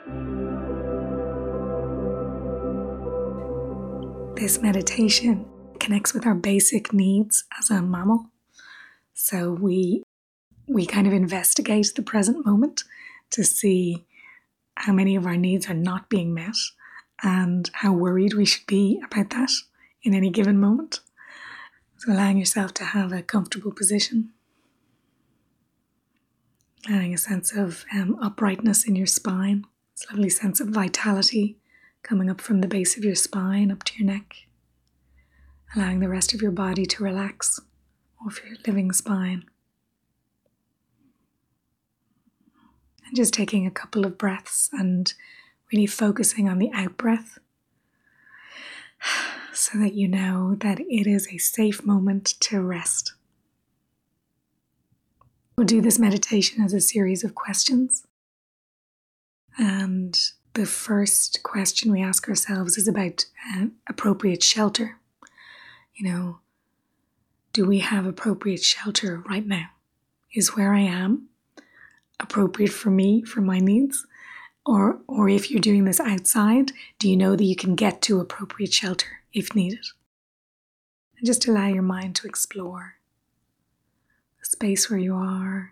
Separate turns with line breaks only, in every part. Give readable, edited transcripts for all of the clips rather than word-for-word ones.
This meditation connects with our basic needs as a mammal. So we kind of investigate the present moment to see how many of our needs are not being met and how worried we should be about that in any given moment. So allowing yourself to have a comfortable position, allowing a sense of uprightness in your spine, this lovely sense of vitality coming up from the base of your spine up to your neck. Allowing the rest of your body to relax off your living spine. And just taking a couple of breaths and really focusing on the out breath so that you know that it is a safe moment to rest. We'll do this meditation as a series of questions. And the first question we ask ourselves is about appropriate shelter. Do we have appropriate shelter right now? Is where I am appropriate for me, for my needs? Or if you're doing this outside, do you know that you can get to appropriate shelter if needed? And just allow your mind to explore the space where you are.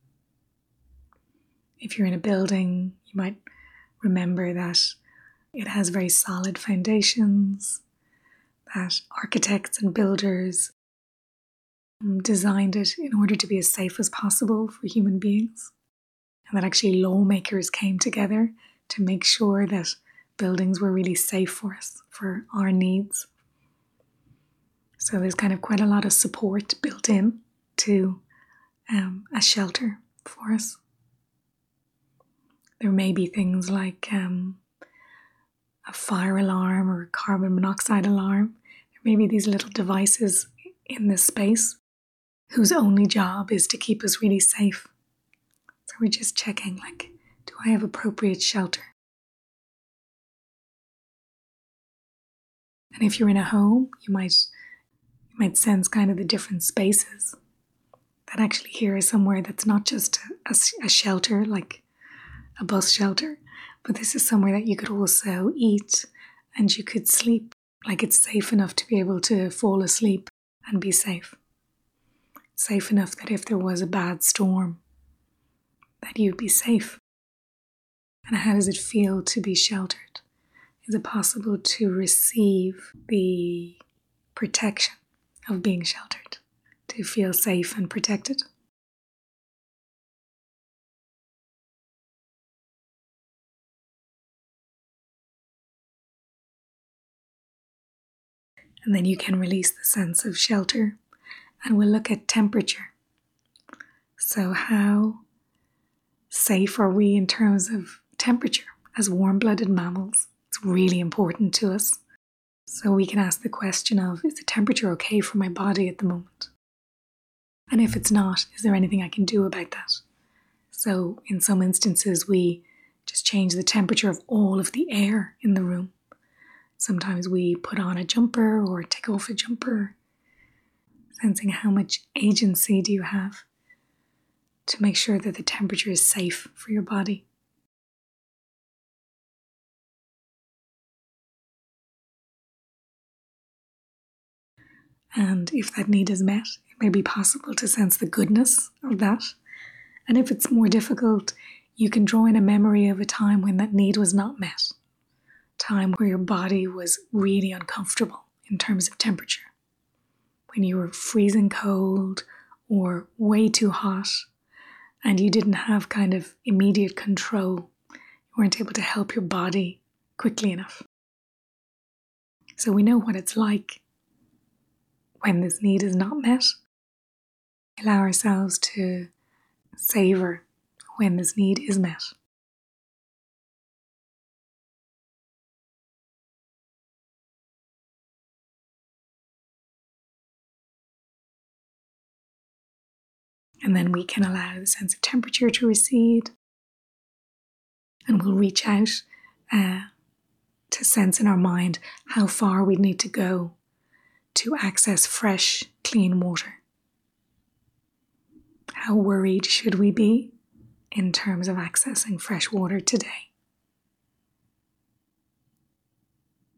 If you're in a building, you might remember that it has very solid foundations, that architects and builders designed it in order to be as safe as possible for human beings, and that actually lawmakers came together to make sure that buildings were really safe for us, for our needs. So there's kind of quite a lot of support built in to a shelter for us. There may be things like a fire alarm or a carbon monoxide alarm. There may be these little devices in this space whose only job is to keep us really safe. So we're just checking, do I have appropriate shelter? And if you're in a home, you might sense kind of the different spaces. That actually here is somewhere that's not just a shelter, like a bus shelter, but this is somewhere that you could also eat and you could sleep. Like it's safe enough to be able to fall asleep and be safe. Safe enough that if there was a bad storm, that you'd be safe. And how does it feel to be sheltered? Is it possible to receive the protection of being sheltered? To feel safe and protected? And then you can release the sense of shelter, and we'll look at temperature. So how safe are we in terms of temperature as warm-blooded mammals? It's really important to us. So we can ask the question of, is the temperature okay for my body at the moment? And if it's not, is there anything I can do about that? So in some instances, we just change the temperature of all of the air in the room. Sometimes we put on a jumper or take off a jumper, sensing how much agency do you have to make sure that the temperature is safe for your body. And if that need is met, it may be possible to sense the goodness of that. And if it's more difficult, you can draw in a memory of a time when that need was not met. Time where your body was really uncomfortable in terms of temperature. When you were freezing cold or way too hot and you didn't have kind of immediate control. You weren't able to help your body quickly enough. So we know what it's like when this need is not met. Allow ourselves to savor when this need is met. And then we can allow the sense of temperature to recede. And we'll reach out to sense in our mind how far we need to go to access fresh, clean water. How worried should we be in terms of accessing fresh water today?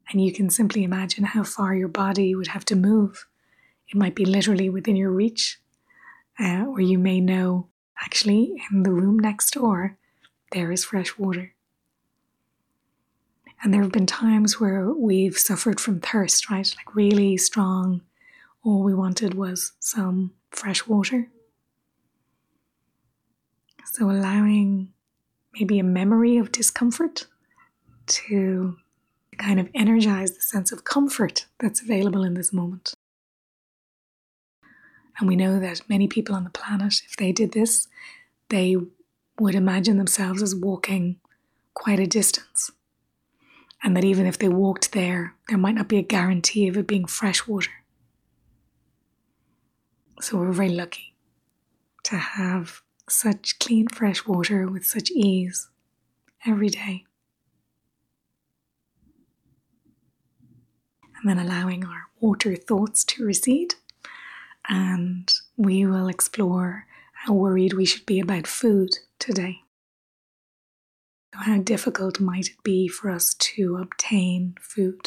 And you can simply imagine how far your body would have to move. It might be literally within your reach, or you may know actually in the room next door there is fresh water. And there have been times where we've suffered from thirst, right? Like really strong. All we wanted was some fresh water. So allowing maybe a memory of discomfort to kind of energize the sense of comfort that's available in this moment. And we know that many people on the planet, if they did this, they would imagine themselves as walking quite a distance. And that even if they walked there might not be a guarantee of it being fresh water. So we're very lucky to have such clean, fresh water with such ease every day. And then allowing our water thoughts to recede. And we will explore how worried we should be about food today. So how difficult might it be for us to obtain food?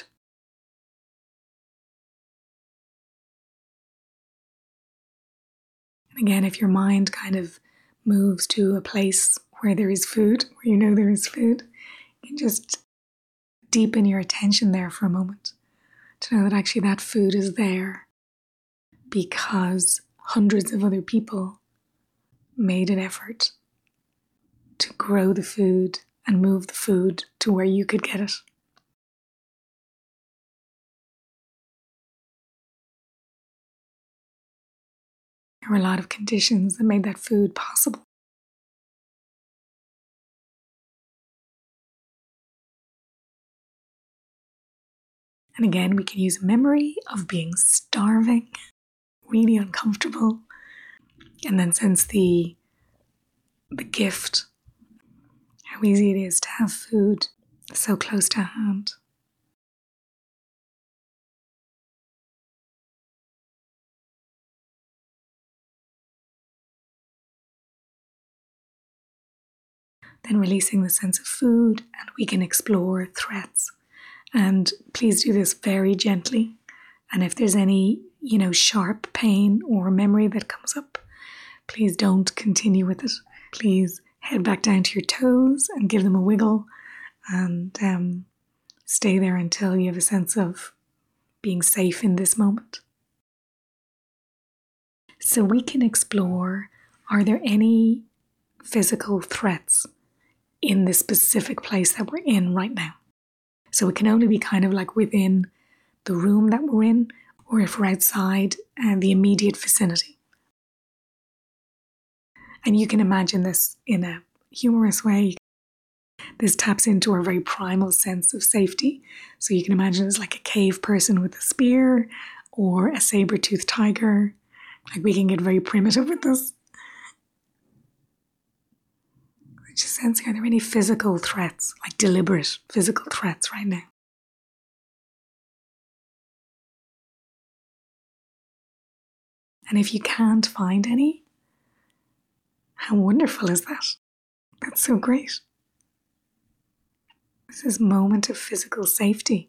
And again, if your mind kind of moves to a place where there is food, where you know there is food, you can just deepen your attention there for a moment to know that actually that food is there because hundreds of other people made an effort to grow the food and move the food to where you could get it. There were a lot of conditions that made that food possible. And again, we can use a memory of being starving, really uncomfortable, and then sense the gift, how easy it is to have food so close to hand. Then releasing the sense of food, and we can explore threats. And please do this very gently. And if there's any, sharp pain or memory that comes up, please don't continue with it. Please head back down to your toes and give them a wiggle and stay there until you have a sense of being safe in this moment. So we can explore, are there any physical threats in this specific place that we're in right now? So it can only be kind of like within the room that we're in, or if we're outside the immediate vicinity. And you can imagine this in a humorous way. This taps into our very primal sense of safety. So you can imagine it's like a cave person with a spear or a saber-toothed tiger. Like we can get very primitive with this. Just sensing, are there any physical threats, like deliberate physical threats right now? And if you can't find any, how wonderful is that? That's so great. This is a moment of physical safety.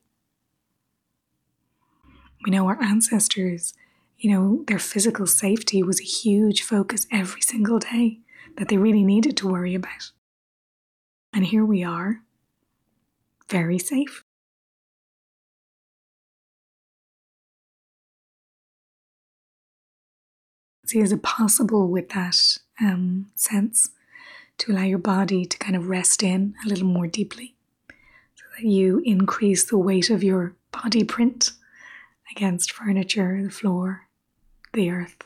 We know our ancestors, their physical safety was a huge focus every single day that they really needed to worry about. And here we are, very safe. See, is it possible with that sense to allow your body to kind of rest in a little more deeply so that you increase the weight of your body print against furniture, the floor, the earth?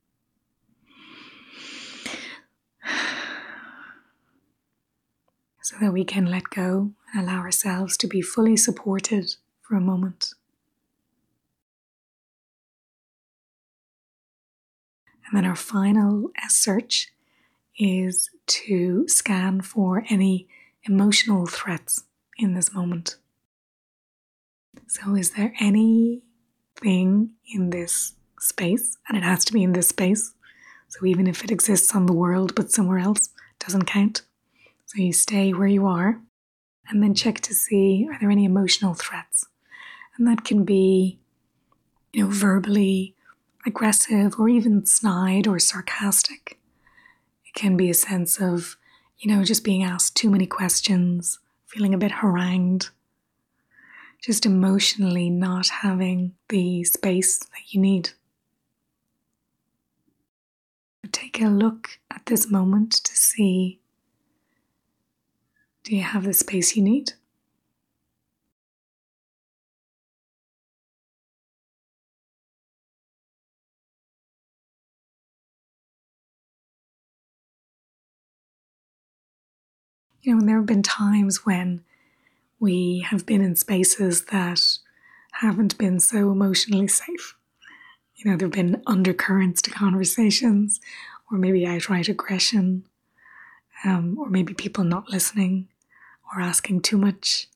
So that we can let go and allow ourselves to be fully supported for a moment. And then our final search is to scan for any emotional threats in this moment. So is there anything in this space, and it has to be in this space, so even if it exists on the world but somewhere else, it doesn't count. So you stay where you are and then check to see, are there any emotional threats? And that can be, verbally aggressive or even snide or sarcastic. It can be a sense of, just being asked too many questions, feeling a bit harangued, just emotionally not having the space that you need. Take a look at this moment to see, do you have the space you need? And there have been times when we have been in spaces that haven't been so emotionally safe. There have been undercurrents to conversations, or maybe outright aggression, or maybe people not listening or asking too much.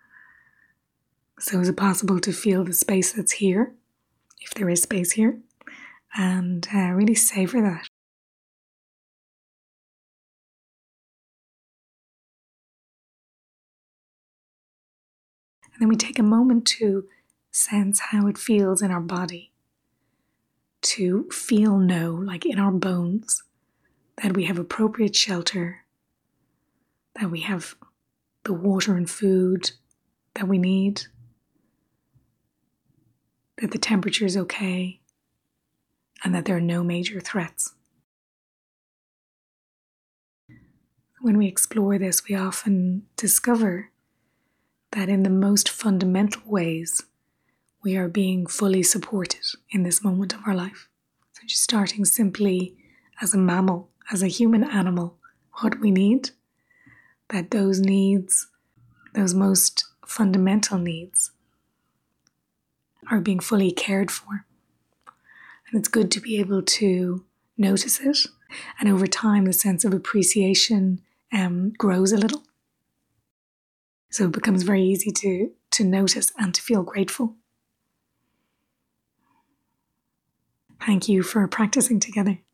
So is it possible to feel the space that's here, if there is space here, and really savor that? And then we take a moment to sense how it feels in our body, to know, like in our bones, that we have appropriate shelter, that we have the water and food that we need, that the temperature is okay, and that there are no major threats. When we explore this, we often discover that in the most fundamental ways, we are being fully supported in this moment of our life. So just starting simply as a mammal, as a human animal, what we need, that those needs, those most fundamental needs, are being fully cared for. And it's good to be able to notice it. And over time, the sense of appreciation grows a little. So it becomes very easy to notice and to feel grateful. Thank you for practicing together.